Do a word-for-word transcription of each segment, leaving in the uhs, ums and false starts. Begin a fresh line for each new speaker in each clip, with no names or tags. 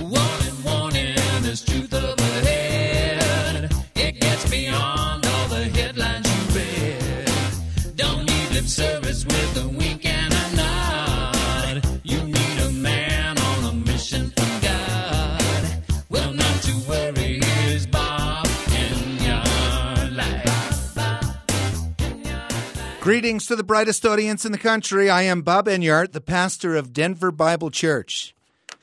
Warning, warning, there's truth up ahead. It gets beyond all the headlines you read. Don't need lip service with a wink and a nod. You need a man on a mission from God. Well, not to worry, here's Bob in your life.
Greetings to the brightest audience in the country. I am Bob Enyart, the pastor of Denver Bible Church.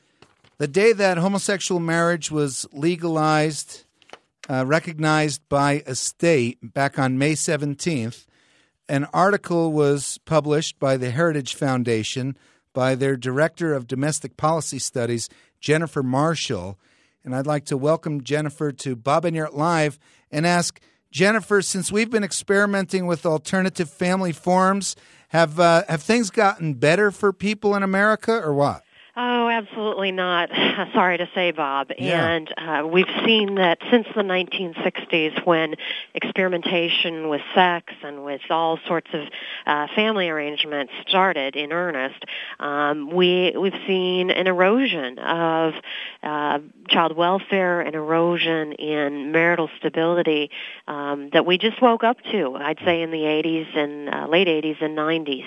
The day that homosexual marriage was legalized, uh, recognized by a state back on May seventeenth, an article was published by the Heritage Foundation by their Director of Domestic Policy Studies, Jennifer Marshall. And I'd like to welcome Jennifer to Bob Enyart Live and ask, Jennifer, since we've been experimenting with alternative family forms, have uh, have things gotten better for people in America or what?
Oh, absolutely not. Sorry to say, Bob.
Yeah.
And uh, we've seen that since the nineteen sixties, when experimentation with sex and with all sorts of uh, family arrangements started in earnest, um, we, we've seen an erosion of uh, child welfare, an erosion in marital stability um, that we just woke up to, I'd say, in the eighties and uh, late eighties and nineties.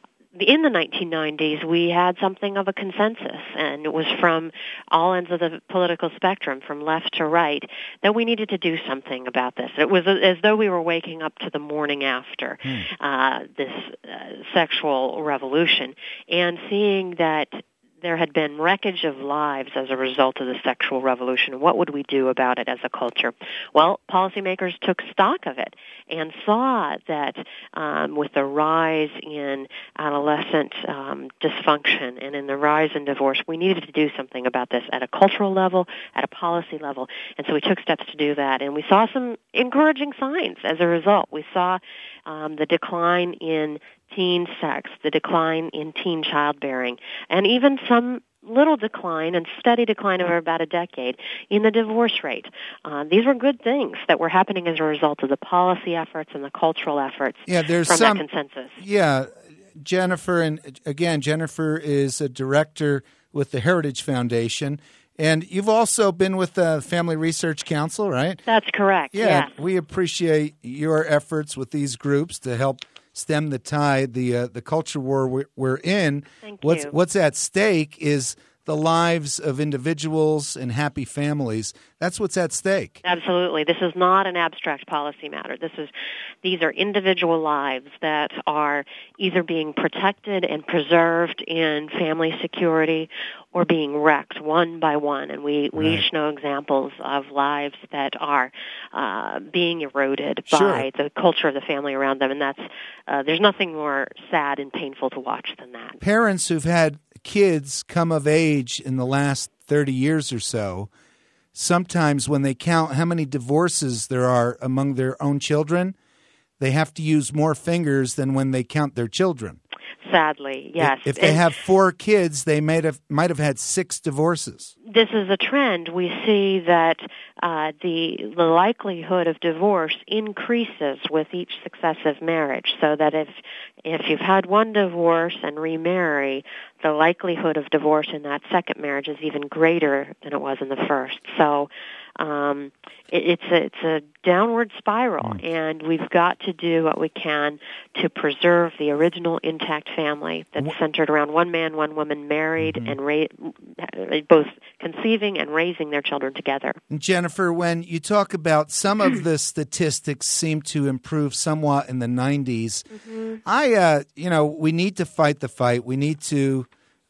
In the nineteen nineties, we had something of a consensus, and it was from all ends of the political spectrum, from left to right, that we needed to do something about this. It was as though we were waking up to the morning after hmm. uh, this uh, sexual revolution, and seeing that there had been wreckage of lives as a result of the sexual revolution. What would we do about it as a culture? Well, policymakers took stock of it and saw that um, with the rise in adolescent um, dysfunction and in the rise in divorce, we needed to do something about this at a cultural level, at a policy level. And so we took steps to do that, and we saw some encouraging signs as a result. We saw um, the decline in teen sex, the decline in teen childbearing, and even some little decline and steady decline over about a decade in the divorce rate. Uh, these were good things that were happening as a result of the policy efforts and the cultural efforts
yeah, there's
from
some,
that consensus.
Yeah, Jennifer, and again, Jennifer is a director with the Heritage Foundation, and you've also been with the Family Research Council, right?
That's correct,
yeah.
yes.
We appreciate your efforts with these groups to help stem the tide, the uh, the culture war we're, we're in.
Thank
what's,
you.
What's at stake is the lives of individuals and happy families. That's what's at stake.
Absolutely. This is not an abstract policy matter. This is, these are individual lives that are either being protected and preserved in family security or being wrecked one by one. And we, we
right.
each know examples of lives that are uh, being eroded
sure.
by the culture of the family around them. And that's uh, there's nothing more sad and painful to watch than that.
Parents who've had kids come of age in the last thirty years or so, sometimes when they count how many divorces there are among their own children, they have to use more fingers than when they count their children.
Sadly, yes.
If they
and
have four kids, they might have might have had six divorces.
This is a trend. We see that uh, the the likelihood of divorce increases with each successive marriage. So that if if you've had one divorce and remarry, the likelihood of divorce in that second marriage is even greater than it was in the first. So um, it, it's a, it's a downward spiral, mm. and we've got to do what we can to preserve the original intact family that's what? centered around one man, one woman, married, mm-hmm. and ra- both conceiving and raising their children together.
Jennifer, when you talk about some of the statistics seem to improve somewhat in the nineties, mm-hmm. I, uh, you know, we need to fight the fight. We need to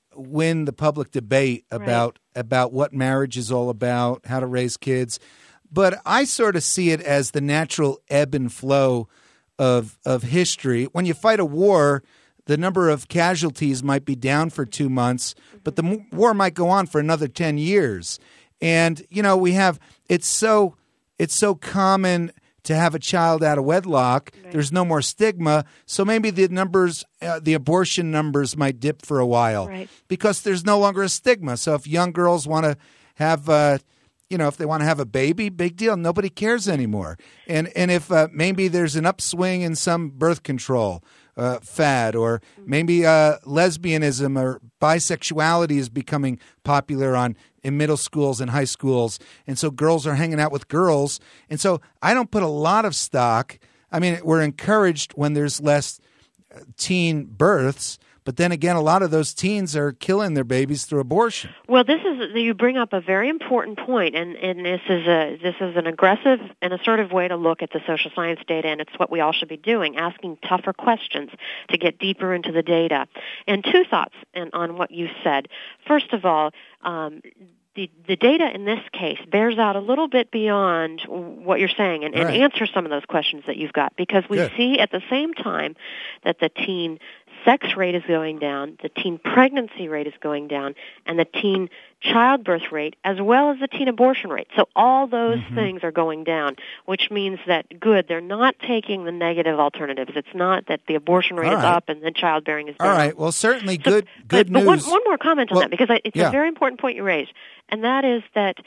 win the public debate about right. about what marriage is all about, how to raise kids. But I sort of see it as the natural ebb and flow of of history. When you fight a war, the number of casualties might be down for two months, mm-hmm. but the war might go on for another ten years. And, you know, we have it's so it's so common to have a child out of wedlock. Right. There's no more stigma. So maybe the numbers, uh, the abortion numbers might dip for a while
right.
because there's no longer a stigma. So if young girls want to have, uh, you know, if they want to have a baby, big deal. Nobody cares anymore. And and if uh, maybe there's an upswing in some birth control uh, fad, or maybe uh, lesbianism or bisexuality is becoming popular on in middle schools and high schools, and so girls are hanging out with girls. And so I don't put a lot of stock. I mean, we're encouraged when there's less teen births, but then again, a lot of those teens are killing their babies through abortion.
Well, this is you bring up a very important point, and, and this is a this is an aggressive and assertive way to look at the social science data, and it's what we all should be doing, asking tougher questions to get deeper into the data. And two thoughts in, on what you said. First of all, um, The, the data in this case bears out a little bit beyond what you're saying and, and
right.
answers some of those questions that you've got, because we
Good.
see at the same time that the teen sex rate is going down, the teen pregnancy rate is going down, and the teen childbirth rate as well as the teen abortion rate. So all those mm-hmm. things are going down, which means that, good, they're not taking the negative alternatives. It's not that the abortion rate
all
is
right.
up and the childbearing is down.
All right. Well, certainly
so,
good good
but,
news.
But one, one more comment on
well,
that, because I, it's
yeah.
a very important point you raised, and that is that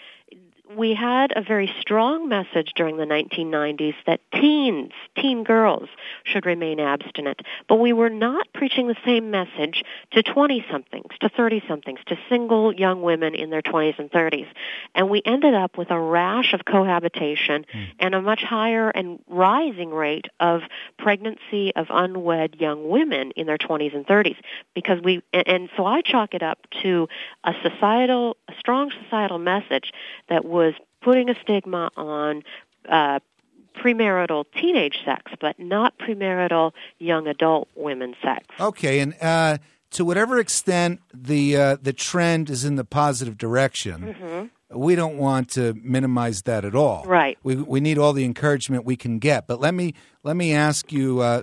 we had a very strong message during the nineteen nineties that teens, teen girls, should remain abstinent. But we were not preaching the same message to twenty-somethings, to thirty-somethings, to single young women in their twenties and thirties. And we ended up with a rash of cohabitation mm. and a much higher and rising rate of pregnancy of unwed young women in their twenties and thirties. Because we, and, and so I chalk it up to a societal, a strong societal message that was was putting a stigma on uh, premarital teenage sex, but not premarital young adult women's sex.
Okay, and uh, to whatever extent the uh, the trend is in the positive direction, mm-hmm. we don't want to minimize that at all.
Right.
We we need all the encouragement we can get. But let me let me ask you uh,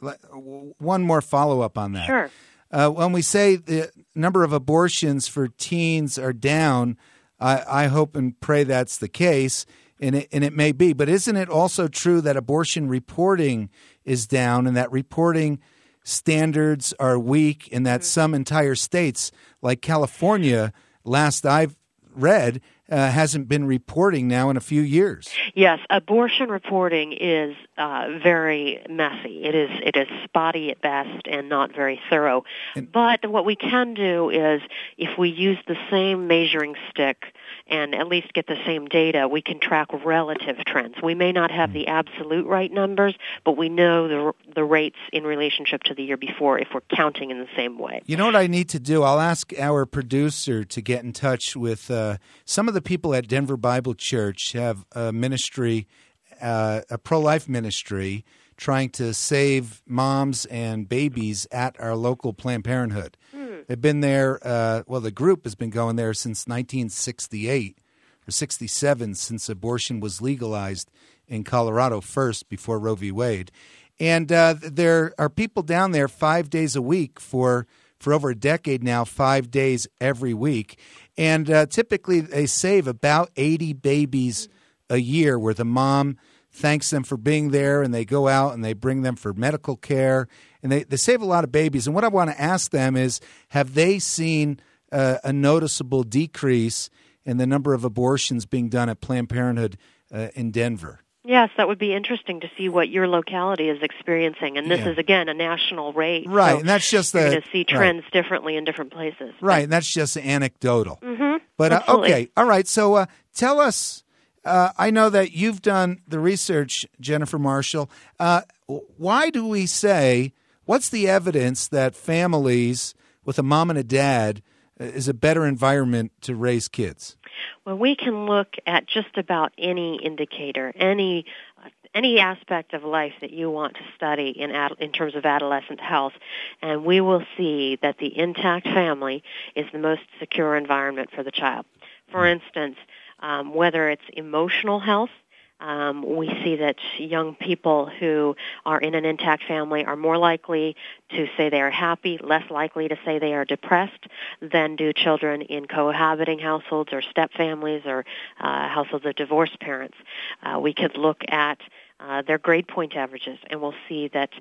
one more follow up on that.
Sure.
Uh, when we say the number of abortions for teens are down, I, I hope and pray that's the case, and it, and it may be. But isn't it also true that abortion reporting is down, and that reporting standards are weak, and that some entire states, like California, last I've read, uh, hasn't been reporting now in a few years?
Yes, abortion reporting is uh, very messy. It is it is spotty at best and not very thorough. And, but what we can do is, if we use the same measuring stick and at least get the same data, we can track relative trends. We may not have the absolute right numbers, but we know the the rates in relationship to the year before if we're counting in the same way.
You know what I need to do? I'll ask our producer to get in touch with uh, some of the people at Denver Bible Church have a ministry, uh, a pro-life ministry, trying to save moms and babies at our local Planned Parenthood. Hmm. They've been there, uh, well, the group has been going there since nineteen sixty-eight or sixty-seven, since abortion was legalized in Colorado first before Roe v. Wade. And uh, there are people down there five days a week for for over a decade now, five days every week. And uh, typically they save about eighty babies a year, where the mom thanks them for being there, and they go out and they bring them for medical care. And they, they save a lot of babies. And what I want to ask them is, have they seen uh, a noticeable decrease in the number of abortions being done at Planned Parenthood uh, in Denver?
Yes, that would be interesting to see what your locality is experiencing. And this
Yeah.
is, again, a national rate.
Right,
so
and that's just
you're
the-
going to see trends differently in different places.
Right, and that's just anecdotal.
Mm-hmm.
But uh,
Absolutely.
okay, all right. So uh, tell us. Uh, I know that you've done the research, Jennifer Marshall. Uh, why do we say? What's the evidence that families with a mom and a dad is a better environment to raise kids?
Well, we can look at just about any indicator, any any aspect of life that you want to study in ad, in terms of adolescent health, and we will see that the intact family is the most secure environment for the child. For instance, um, whether it's emotional health, Um, we see that young people who are in an intact family are more likely to say they are happy, less likely to say they are depressed than do children in cohabiting households or step families or uh, households of divorced parents. Uh, we could look at uh, their grade point averages, and we'll see that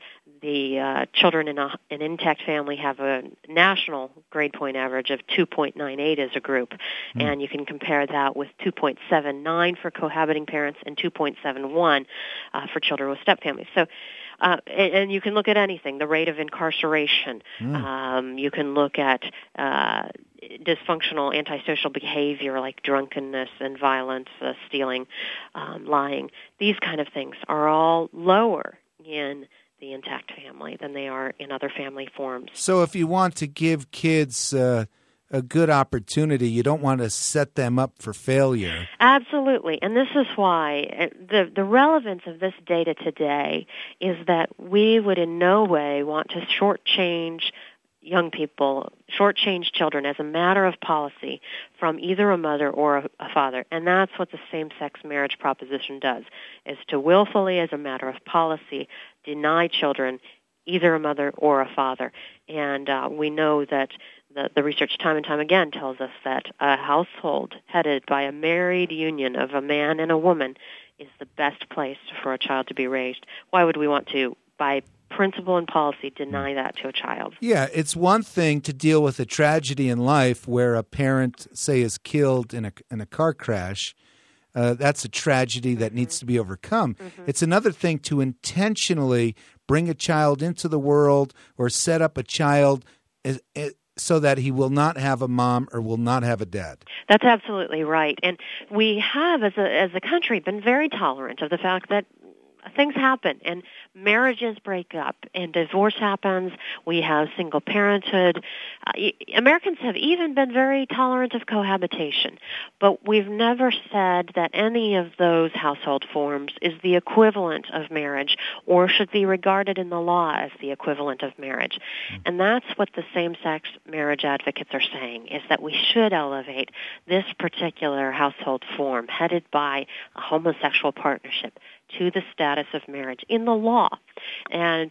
the uh, children in a, an intact family have a national grade point average of two point nine eight as a group, mm. and you can compare that with two point seven nine for cohabiting parents and two point seven one uh, for children with step families. So, uh, and, and you can look at anything, the rate of incarceration. Mm. Um, you can look at uh, dysfunctional antisocial behavior like drunkenness and violence, uh, stealing, um, lying. These kind of things are all lower in the intact family than they are in other family forms.
So if you want to give kids uh, a good opportunity, you don't want to set them up for failure.
Absolutely. And this is why the, the relevance of this data today is that we would in no way want to shortchange young people, shortchange children as a matter of policy from either a mother or a, a father. And that's what the same-sex marriage proposition does, is to willfully, as a matter of policy, deny children either a mother or a father. And uh, we know that the, the research time and time again tells us that a household headed by a married union of a man and a woman is the best place for a child to be raised. Why would we want to, by principle and policy, deny that to a child?
Yeah, it's one thing to deal with a tragedy in life where a parent, say, is killed in a in a car crash. Uh, that's a tragedy that mm-hmm. needs to be overcome. Mm-hmm. It's another thing to intentionally bring a child into the world or set up a child as, as, so that he will not have a mom or will not have a dad.
That's absolutely right. And we have, as a as a country, been very tolerant of the fact that things happen, and marriages break up, and divorce happens. We have single parenthood. Uh, Americans have even been very tolerant of cohabitation, but we've never said that any of those household forms is the equivalent of marriage or should be regarded in the law as the equivalent of marriage. Mm-hmm. And that's what the same-sex marriage advocates are saying, is that we should elevate this particular household form headed by a homosexual partnership to the status of marriage in the law. And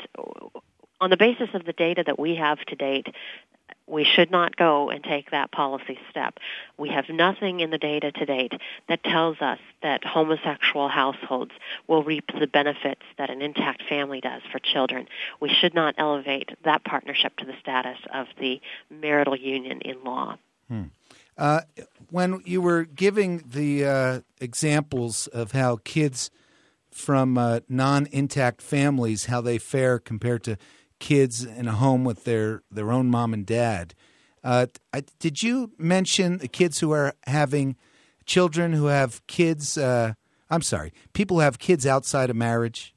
on the basis of the data that we have to date, we should not go and take that policy step. We have nothing in the data to date that tells us that homosexual households will reap the benefits that an intact family does for children. We should not elevate that partnership to the status of the marital union in law.
Hmm. Uh, when you were giving the uh, examples of how kids from uh, non-intact families, how they fare compared to kids in a home with their, their own mom and dad. Uh, I, did you mention the kids who are having children who have kids, uh, I'm sorry, people who have kids outside of marriage?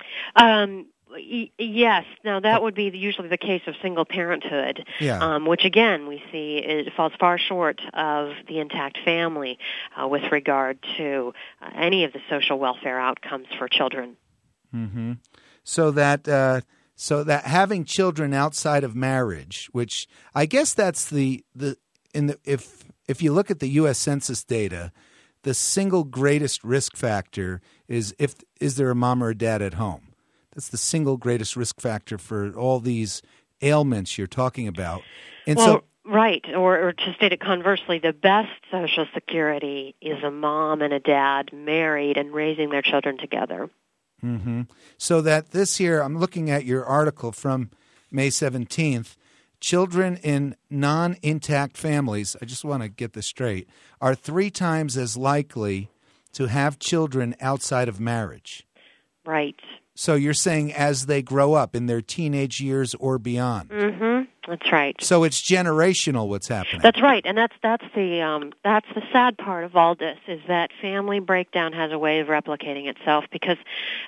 Um, y- yes. Now, that would be usually the case of single parenthood,
yeah. um,
which, again, we see it falls far short of the intact family uh, with regard to uh, any of the social welfare outcomes for children.
Mm-hmm. So that uh, so that having children outside of marriage, which I guess that's the the in the if if you look at the U S Census data, the single greatest risk factor is if is there a mom or a dad at home. That's the single greatest risk factor for all these ailments you're talking about. And
well,
so,
right. Or, or to state it conversely, the best Social Security is a mom and a dad married and raising their children together.
Mm-hmm. So that this year, I'm looking at your article from May seventeenth, children in non-intact families, I just want to get this straight, are three times as likely to have children outside of marriage.
Right.
So you're saying as they grow up in their teenage years or beyond.
Mm-hmm. That's right.
So it's generational what's happening.
That's right, and that's that's the um, that's the sad part of all this, is that family breakdown has a way of replicating itself, because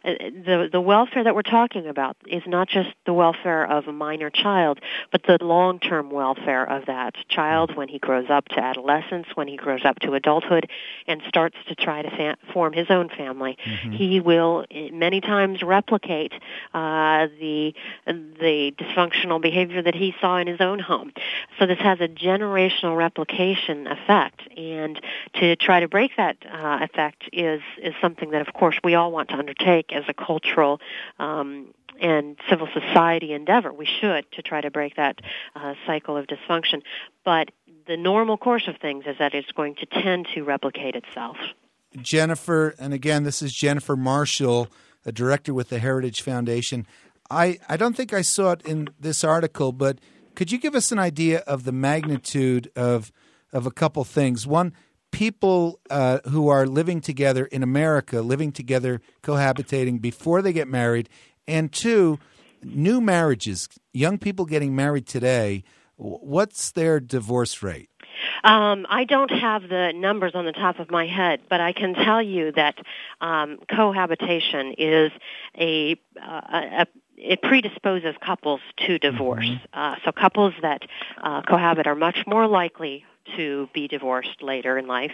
the the welfare that we're talking about is not just the welfare of a minor child, but the long-term welfare of that child when he grows up to adolescence, when he grows up to adulthood, and starts to try to fa- form his own family. Mm-hmm. He will many times replicate uh, the the dysfunctional behavior that he saw in his own home. So this has a generational replication effect, and to try to break that uh, effect is is something that, of course, we all want to undertake as a cultural um, and civil society endeavor. We should, to try to break that uh, cycle of dysfunction. But the normal course of things is that it's going to tend to replicate itself.
Jennifer, and again, this is Jennifer Marshall, a director with the Heritage Foundation. I, I don't think I saw it in this article, but could you give us an idea of the magnitude of of a couple things? One, people uh, who are living together in America, living together, cohabitating before they get married, and two, new marriages, young people getting married today. What's their divorce rate?
Um, I don't have the numbers on the top of my head, but I can tell you that um, cohabitation is a, uh, a it predisposes couples to divorce. Mm-hmm. Uh, so couples that uh, cohabit are much more likely to be divorced later in life,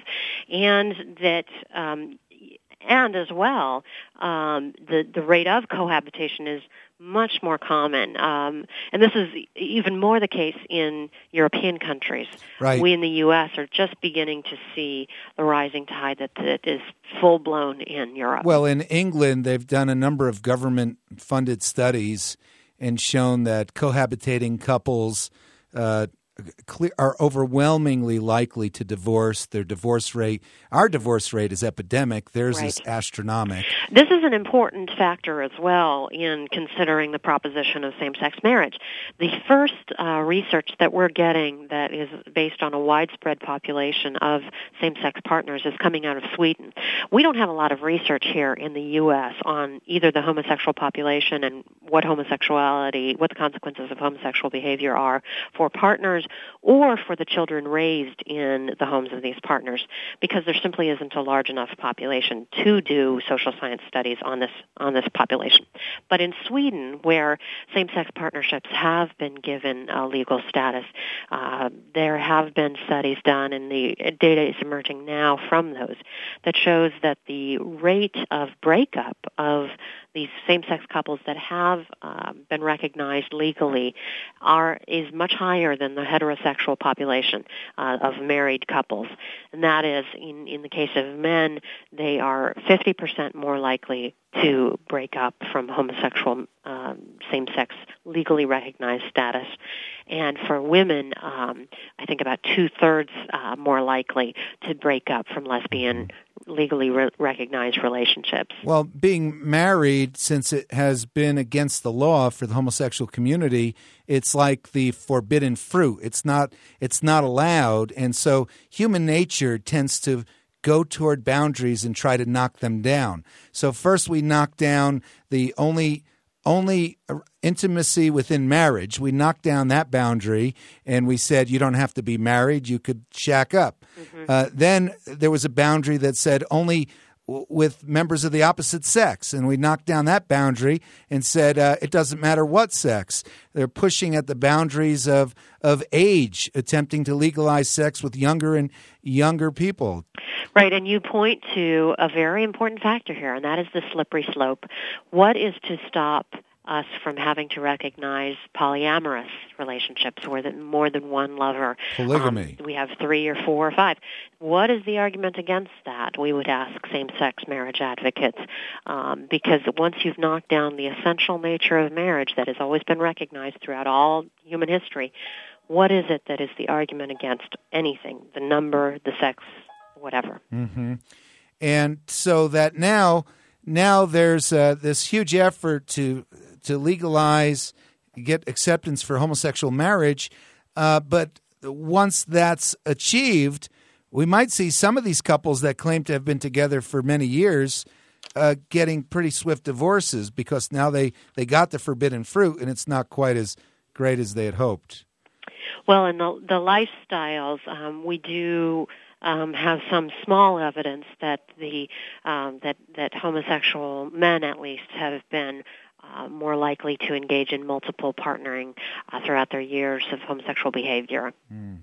and that um, and as well, um, the the rate of cohabitation is much more common, um, and this is even more the case in European countries.
Right.
We in the U S are just beginning to see the rising tide that, that is full-blown in Europe.
Well, in England, they've done a number of government-funded studies and shown that cohabitating couples uh, clear, are overwhelmingly likely to divorce. Their divorce rate, our divorce rate is epidemic. Theirs
Right.
is astronomical.
This is an important factor as well in considering the proposition of same-sex marriage. The first uh, research that we're getting that is based on a widespread population of same-sex partners is coming out of Sweden. We don't have a lot of research here in the U S on either the homosexual population and what homosexuality, what the consequences of homosexual behavior are for partners or for the children raised in the homes of these partners, because there simply isn't a large enough population to do social science studies on this on this population. But in Sweden, where same-sex partnerships have been given uh, legal status, uh, there have been studies done, and the data is emerging now from those that shows that the rate of breakup of these same-sex couples that have um, been recognized legally are is much higher than the heterosexual population uh, of married couples. And that is, in, in the case of men, they are fifty percent more likely to break up from homosexual um, same-sex legally recognized status. And for women, um, I think about two-thirds uh, more likely to break up from lesbian legally re- recognized relationships.
Well, being married, since it has been against the law for the homosexual community, it's like the forbidden fruit. It's not it's not allowed, and so human nature tends to go toward boundaries and try to knock them down. So first we knock down the only only intimacy within marriage. We knocked down that boundary, and we said you don't have to be married. You could shack up. Mm-hmm. Uh, then there was a boundary that said only w- with members of the opposite sex, and we knocked down that boundary and said uh, it doesn't matter what sex. They're pushing at the boundaries of of age, attempting to legalize sex with younger and younger people.
Right, and you point to a very important factor here, and that is the slippery slope. What is to stop us from having to recognize polyamorous relationships where that more than one lover?
Polygamy.
Um, we have three or four or five. What is the argument against that? We would ask same-sex marriage advocates, um, because once you've knocked down the essential nature of marriage that has always been recognized throughout all human history, what is it that is the argument against anything, the number, the sex, whatever?
Mm-hmm. And so that now, now there's uh, this huge effort to to legalize, get acceptance for homosexual marriage, uh, but once that's achieved, we might see some of these couples that claim to have been together for many years uh, getting pretty swift divorces because now they, they got the forbidden fruit and it's not quite as great as they had hoped.
Well, in the, the lifestyles, um, we do um, have some small evidence that the um, that that homosexual men, at least, have been uh, more likely to engage in multiple partnering uh, throughout their years of homosexual behavior.
Mm.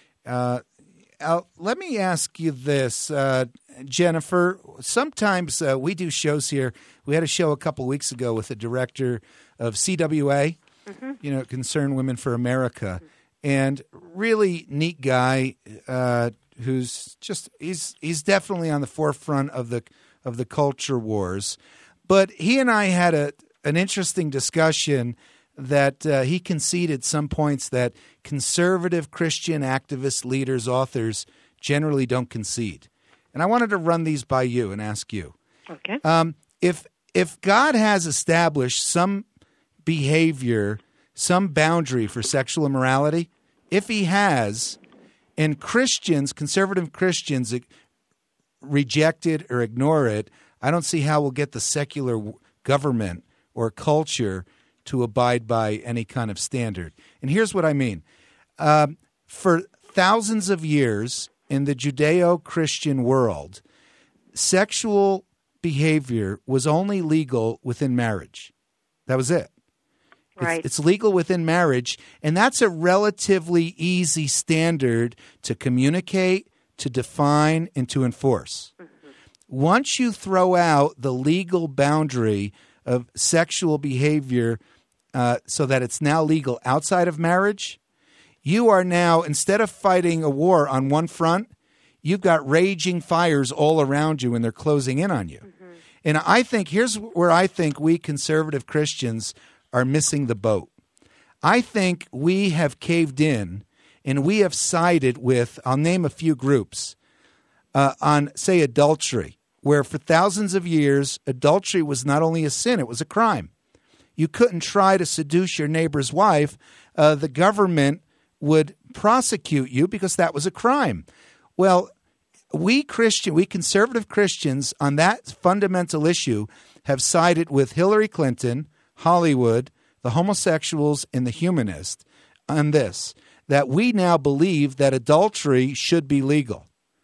Uh, Al, let me ask you this, uh, Jennifer. Sometimes uh, we do shows here. We had a show a couple weeks ago with the director of C W A, mm-hmm. you know, Concerned Women for America. Mm-hmm. And really neat guy uh, who's just he's he's definitely on the forefront of the of the culture wars. But he and I had a an interesting discussion that uh, he conceded some points that conservative Christian activists, leaders, authors generally don't concede. And I wanted to run these by you and ask you.
Okay.
Um, if if God has established some behavior, some boundary for sexual immorality? If he has, and Christians, conservative Christians, reject it or ignore it, I don't see how we'll get the secular government or culture to abide by any kind of standard. And here's what I mean. Um, for thousands of years in the Judeo-Christian world, sexual behavior was only legal within marriage. That was it.
Right.
It's, it's legal within marriage, and that's a relatively easy standard to communicate, to define, and to enforce. Mm-hmm. Once you throw out the legal boundary of sexual behavior uh, so that it's now legal outside of marriage, you are now, instead of fighting a war on one front, you've got raging fires all around you and they're closing in on you. Mm-hmm. And I think, here's where I think we conservative Christians are missing the boat. I think we have caved in and we have sided with, I'll name a few groups, uh, on, say, adultery, where for thousands of years, adultery was not only a sin, it was a crime. You couldn't try to seduce your neighbor's wife. Uh, the government would prosecute you because that was a crime. Well, we Christian, we conservative Christians on that fundamental issue have sided with Hillary Clinton, Hollywood, the homosexuals, and the humanists on this, that we now believe that adultery should be legal.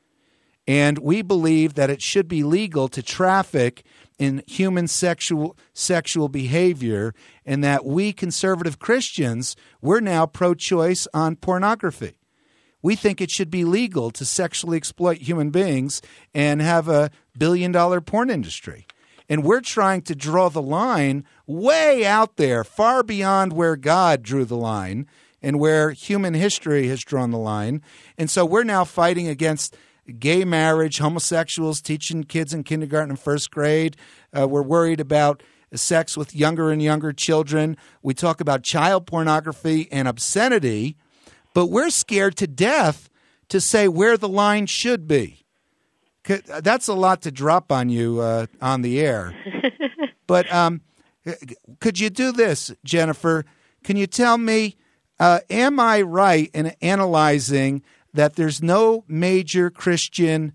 And we believe that it should be legal to traffic in human sexual sexual behavior, and that we conservative Christians, we're now pro-choice on pornography. We think it should be legal to sexually exploit human beings and have a billion-dollar porn industry. And we're trying to draw the line way out there, far beyond where God drew the line and where human history has drawn the line. And so we're now fighting against gay marriage, homosexuals, teaching kids in kindergarten and first grade. Uh, we're worried about sex with younger and younger children. We talk about child pornography and obscenity, but we're scared to death to say where the line should be. That's a lot to drop on you uh, on the air. But um, could you do this, Jennifer? Can you tell me, uh, am I right in analyzing that there's no major Christian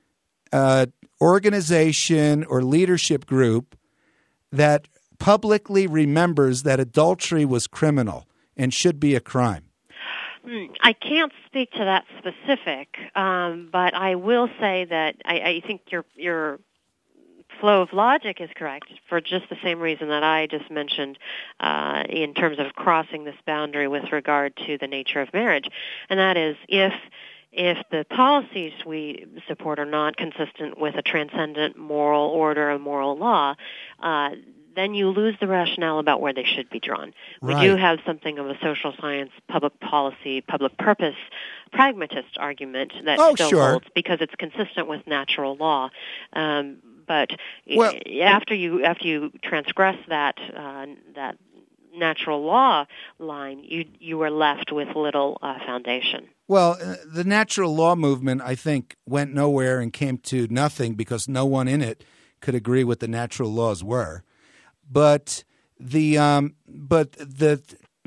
uh, organization or leadership group that publicly remembers that adultery was criminal and should be a crime?
I can't speak to that specific, um, but I will say that I, I think your your flow of logic is correct for just the same reason that I just mentioned uh, in terms of crossing this boundary with regard to the nature of marriage, and that is if if the policies we support are not consistent with a transcendent moral order, a moral law, uh, then you lose the rationale about where they should be drawn.
Right.
We do have something of a social science, public policy, public purpose, pragmatist argument that
oh,
still
sure.
holds because it's consistent with natural law. Um, but
well,
after you after you transgress that uh, that natural law line, you you are left with little uh, foundation.
Well, uh, the natural law movement, I think, went nowhere and came to nothing because no one in it could agree what the natural laws were. But the um, but the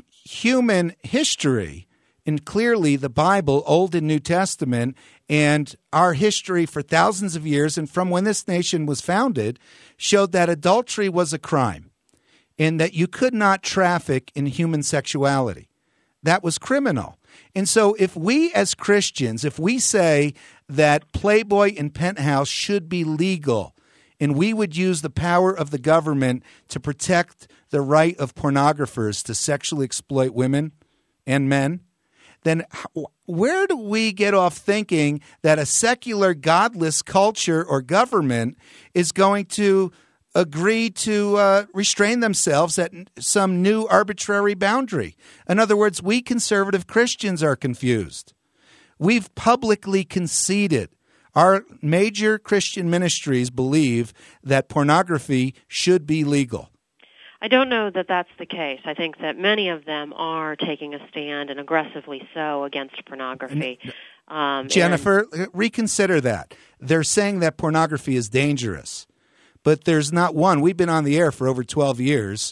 human history, and clearly the Bible, Old and New Testament, and our history for thousands of years, and from when this nation was founded, showed that adultery was a crime, and that you could not traffic in human sexuality. That was criminal. And so if we as Christians, if we say that Playboy and Penthouse should be legal, and we would use the power of the government to protect the right of pornographers to sexually exploit women and men, then where do we get off thinking that a secular, godless culture or government is going to agree to uh, restrain themselves at some new arbitrary boundary? In other words, we conservative Christians are confused. We've publicly conceded. Our major Christian ministries believe that pornography should be legal.
I don't know that that's the case. I think that many of them are taking a stand, and aggressively so, against pornography. Um,
Jennifer,
and-
reconsider that. They're saying that pornography is dangerous, but there's not one. We've been on the air for over twelve years,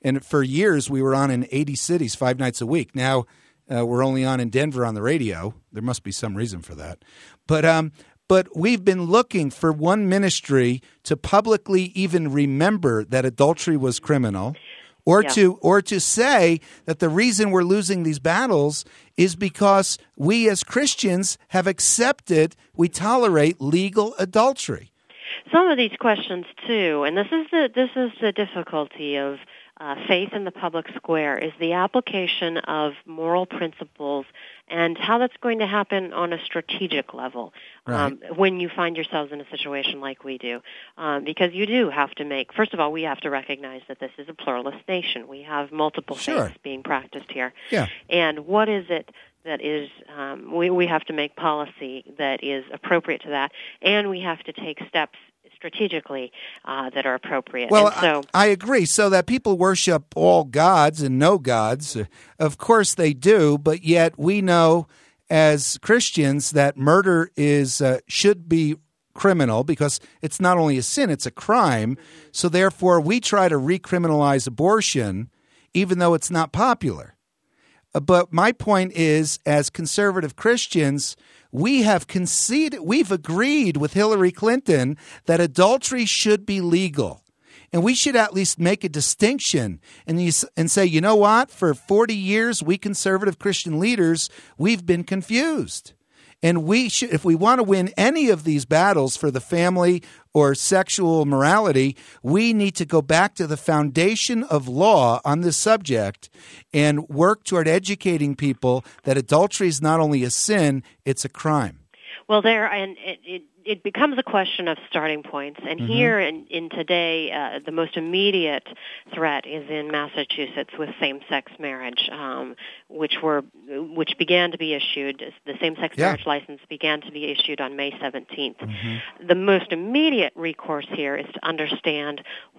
And for years, we were on in eighty cities, five nights a week. Now uh, we're only on in Denver on the radio. There must be some reason for that. But um, but we've been looking for one ministry to publicly even remember that adultery was criminal, or
Yeah.
to or to say that the reason we're losing these battles is because we as Christians have accepted, we tolerate legal adultery.
Some of these questions too, and this is the this is the difficulty of uh, faith in the public square, is the application of moral principles and how that's going to happen on a strategic level um, when you find yourselves in a situation like we do. Um, because you do have to make, first of all, we have to recognize that this is a pluralist nation. We have multiple
Sure.
faiths being practiced here.
Yeah.
And what is it that is, um, we, we have to make policy that is appropriate to that, and we have to take steps strategically uh, that are appropriate.
Well,
and so,
I, I agree. So that people worship all gods and no gods, uh, of course they do, but yet we know as Christians that murder is uh, should be criminal because it's not only a sin, it's a crime. So therefore, we try to recriminalize abortion, even though it's not popular. Uh, But my point is, as conservative Christians, we have conceded, we've agreed with Hillary Clinton that adultery should be legal. And we should at least make a distinction and, you, s- and say, you know what? For forty years, we conservative Christian leaders, we've been confused. And we should, if we want to win any of these battles for the family or sexual morality, we need to go back to the foundation of law on this subject and work toward educating people that adultery is not only a sin, it's a crime.
well, there, and it, it, it becomes a question of starting points. And
Mm-hmm.
here in, in today, uh, the most immediate threat is in Massachusetts with same-sex marriage, um, which were which began to be issued. The same-sex
Yeah.
marriage license began to be issued on May seventeenth.
Mm-hmm.
The most immediate recourse here is to understand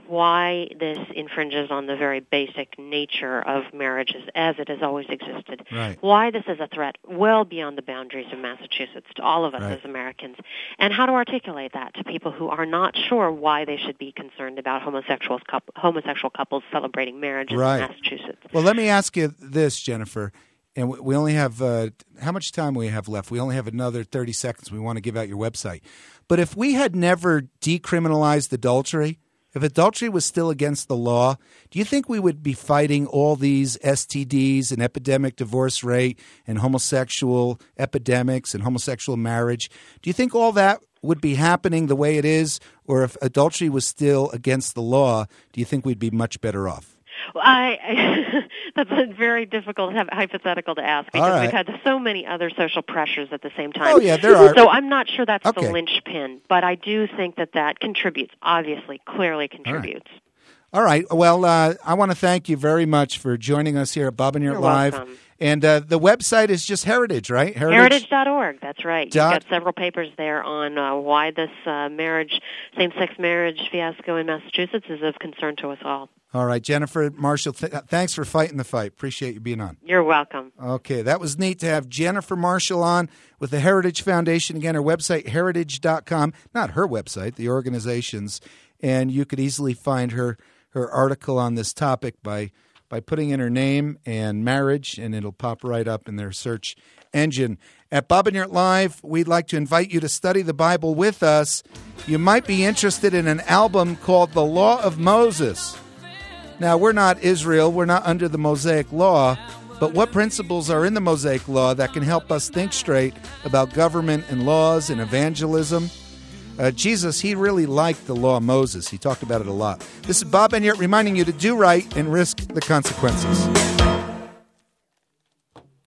why this infringes on the very basic nature of marriages as it has always existed.
Right.
Why this is a threat well beyond the boundaries of Massachusetts to all of us
Right.
as Americans, and how to articulate that to people who are not sure why they should be concerned about homosexuals, coup- homosexual couples celebrating marriages
Right.
in Massachusetts.
Well, let me ask you this, Jennifer. And we- we only have, uh, how much time we have left? We only have another thirty seconds. We want to give out your website. But if we had never decriminalized adultery, if adultery was still against the law, do you think we would be fighting all these S T Ds and epidemic divorce rate and homosexual epidemics and homosexual marriage? Do you think all that would be happening the way it is? Or if adultery was still against the law, do you think we'd be much better off?
Well, I, I that's a very difficult hy- hypothetical to ask because
All right.
we've had so many other social pressures at the same time.
Oh, yeah, there are.
So I'm not sure that's
Okay.
the linchpin, but I do think that that contributes, obviously, clearly contributes.
All right. Well, uh, I want to thank you very much for joining us here at Bob and Yurt
You're
Live.
welcome.
And uh, the website is just Heritage, right?
Heritage dot org, that's right.
Dot-
You've got several papers there on uh, why this uh, marriage, same-sex marriage fiasco in Massachusetts is of concern to us all.
All right, Jennifer Marshall, th- thanks for fighting the fight. Appreciate you being on.
You're welcome.
Okay, that was neat to have Jennifer Marshall on with the Heritage Foundation. Again, her website, heritage dot com. Not her website, the organization's. And you could easily find her, her article on this topic by by putting in her name and marriage, and it'll pop right up in their search engine. At Bob and Yurt Live, we'd like to invite you to study the Bible with us. You might be interested in an album called The Law of Moses. Now, we're not Israel. We're not under the Mosaic Law. But what principles are in the Mosaic Law that can help us think straight about government and laws and evangelism? Uh, Jesus, he really liked the Law of Moses. He talked about it a lot. This is Bob and Yurt reminding you to do right and risk the consequences.